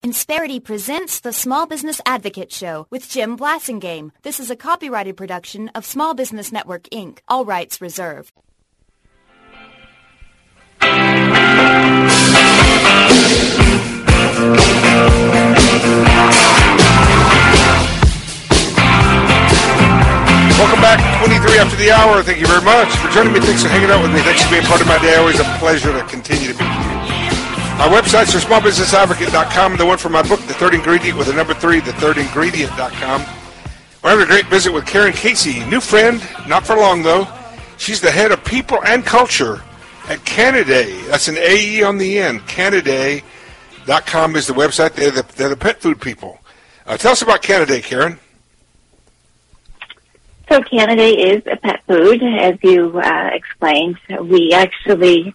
Insperity presents the Small Business Advocate Show with Jim Blasingame. This is a copyrighted production of Small Business Network, Inc. All rights reserved. Welcome back, 23 after the hour. Thank you very much for joining me. Thanks for hanging out with me. Thanks for being part of my day. Always a pleasure to continue to be with you. My websites are smallbusinessadvocate.com and the one for my book, The Third Ingredient, with the number 3, thethirdingredient.com. We're having a great visit with Karen Casey. New friend, not for long though. She's the head of people and culture at Canidae. That's an AE on the end. Canidae.com is the website. They're the pet food people. Tell us about Canidae, Karen. So Canidae is a pet food, as you explained. We actually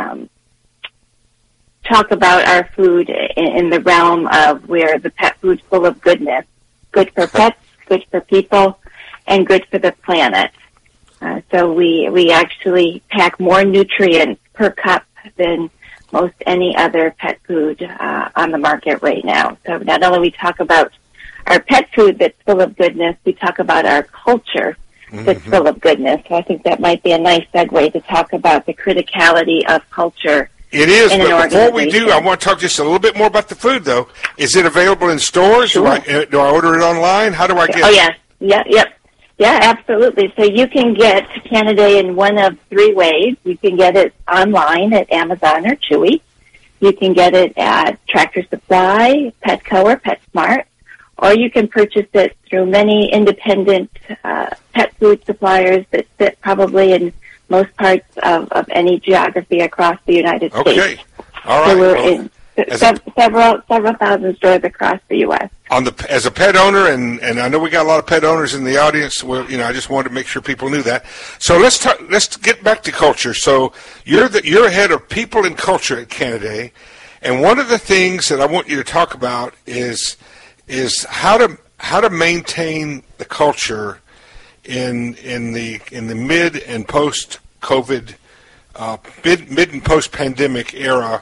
talk about our food in the realm of where the pet food's full of goodness. Good for pets, good for people, and good for the planet. So we actually pack more nutrients per cup than most any other pet food on the market right now. So not only we talk about our pet food that's full of goodness, we talk about our culture that's full of goodness. So I think that might be a nice segue to talk about the criticality of culture. It is, but before we do, I want to talk just a little bit more about the food, though. Is it available in stores? Sure. Do I order it online? How do I get it? Oh, yes. Yeah, absolutely. So you can get Canidae in one of 3 ways. You can get it online at Amazon or Chewy. You can get it at Tractor Supply, Petco, or PetSmart. Or you can purchase it through many independent pet food suppliers that fit probably in most parts of any geography across the United States. Okay. All right. So we're in several thousand stores across the U.S. As a pet owner, and I know we got a lot of pet owners in the audience. Well, I just wanted to make sure people knew that. So let's get back to culture. So you're head of people and culture at Canidae, and one of the things that I want you to talk about is how to maintain the culture in the mid and post COVID, mid and post pandemic era.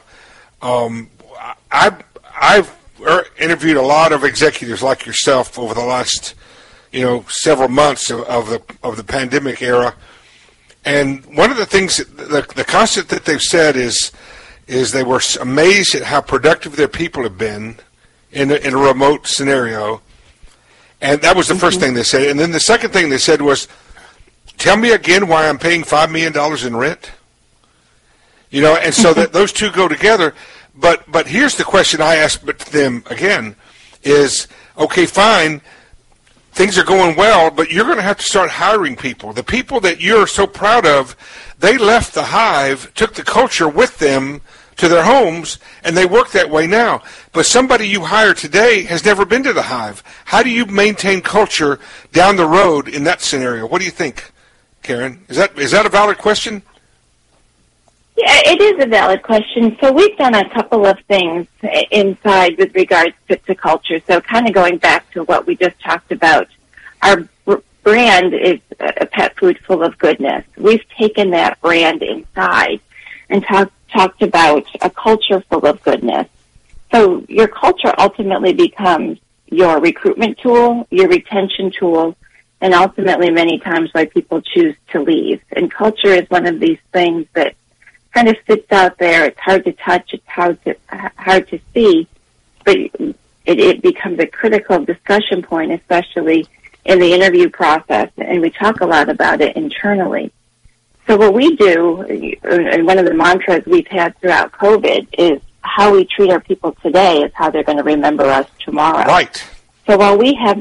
I've interviewed a lot of executives like yourself over the last several months of the pandemic era, and one of the things the constant that they've said is they were amazed at how productive their people have been in a remote scenario. And that was the first thing they said. And then the second thing they said was, tell me again why I'm paying $5 million in rent. And so that those two go together. But here's the question I asked them again is, okay, fine, things are going well, but you're going to have to start hiring people. The people that you're so proud of, they left the hive, took the culture with them to their homes, and they work that way now. But somebody you hire today has never been to the hive. How do you maintain culture down the road in that scenario? What do you think, Karen? Is that a valid question? Yeah, it is a valid question. So we've done a couple of things inside with regards to culture. So kind of going back to what we just talked about, our brand is a pet food full of goodness. We've taken that brand inside and talked about a culture full of goodness. So your culture ultimately becomes your recruitment tool, your retention tool, and ultimately many times why people choose to leave. And culture is one of these things that kind of sits out there. It's hard to touch, it's hard to see, but it becomes a critical discussion point, especially in the interview process, and we talk a lot about it internally. So what we do, and one of the mantras we've had throughout COVID, is how we treat our people today is how they're going to remember us tomorrow. Right. So while we have,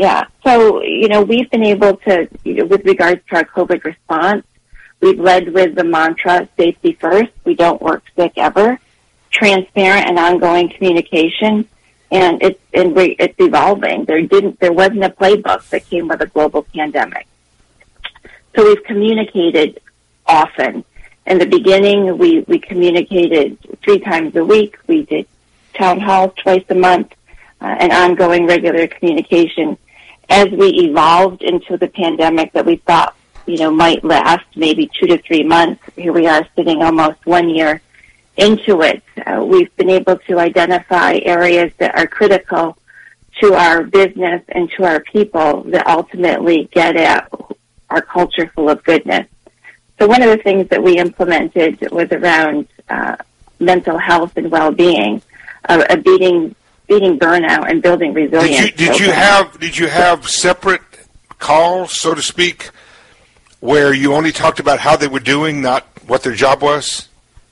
we've been able to, with regards to our COVID response, we've led with the mantra, safety first, we don't work sick ever, transparent and ongoing communication, and it's evolving. There wasn't a playbook that came with a global pandemic. So we've communicated often. In the beginning, we communicated 3 times a week. We did town halls twice a month, and ongoing regular communication. As we evolved into the pandemic that we thought, might last maybe 2 to 3 months, here we are sitting almost 1 year into it, we've been able to identify areas that are critical to our business and to our people that ultimately get at our culture full of goodness. So one of the things that we implemented was around mental health and well-being, beating burnout and building resilience. Did you have separate calls, so to speak, where you only talked about how they were doing, not what their job was?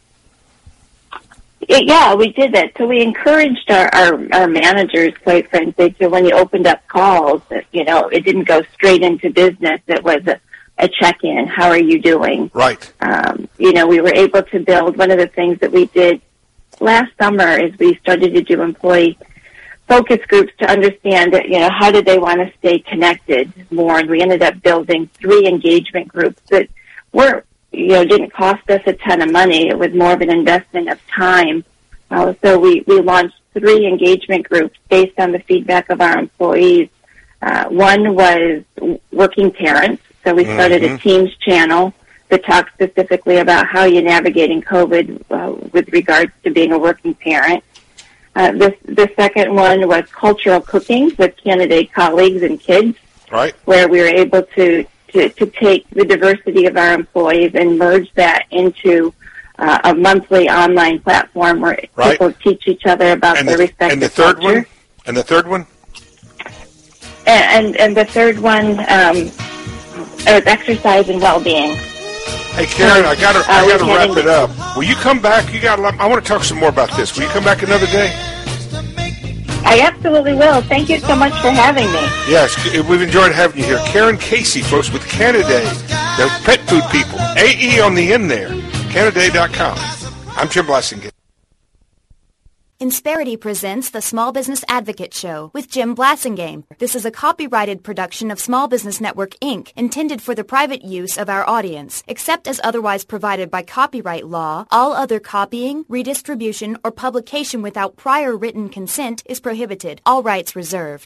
Yeah, we did that. So we encouraged our managers, quite frankly, to when you opened up calls, it didn't go straight into business. It was a check-in. How are you doing? Right. We were able to build. One of the things that we did last summer is we started to do employee focus groups to understand that, how did they want to stay connected more. And we ended up building 3 engagement groups that didn't cost us a ton of money. It was more of an investment of time. So we launched 3 engagement groups based on the feedback of our employees. One was working parents. So we started a Teams channel that talks specifically about how you're navigating COVID with regards to being a working parent. The second one was cultural cooking with candidate colleagues and kids, right, where we were able to take the diversity of our employees and merge that into a monthly online platform where people teach each other about their respective culture. And the third one? And the third one is exercise and well-being. Hey, Karen, I gotta wrap it up. Will you come back? I want to talk some more about this. Will you come back another day? I absolutely will. Thank you so much for having me. Yes, we've enjoyed having you here. Karen Casey, folks, with Canaday. They're pet food people. AE on the end there. Canaday.com. I'm Jim Blasingame. Insperity presents the Small Business Advocate Show with Jim Blasingame. This is a copyrighted production of Small Business Network, Inc., intended for the private use of our audience. Except as otherwise provided by copyright law, all other copying, redistribution, or publication without prior written consent is prohibited. All rights reserved.